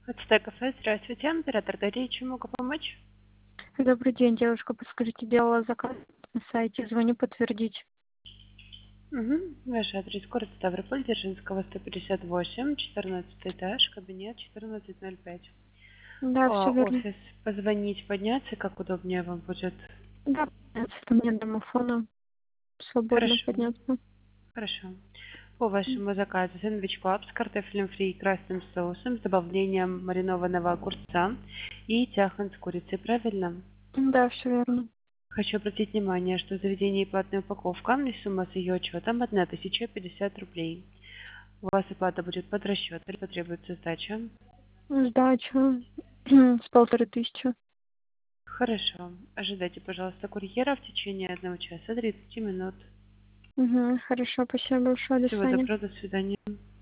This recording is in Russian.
АЦТ кафе, здравствуйте. Оператор Дарья, чем могу помочь? Добрый день, девушка. Подскажите, делала заказ на сайте, звоню подтвердить. Угу. Ваш адрес: город Ставрополь, Дзержинского, 158, 14 этаж, кабинет 1405. Да, все верно. Офис. Позвонить, подняться, как удобнее вам будет? Да, у меня домофона свободно Хорошо, подняться. хорошо. По вашему заказу сэндвич клаб с картофелем фри и красным соусом с добавлением маринованного огурца и тяхан с курицей, правильно? Да, все верно. Хочу обратить внимание, что в заведении платная упаковка и сумма с ее учетом 1050 рублей. У вас оплата будет под расчет или потребуется сдача? Сдача с 1500. Хорошо. Ожидайте, пожалуйста, курьера в течение 1 часа 30 минут. Угу, хорошо, спасибо большое, до Всего свидания. доброго, до свидания.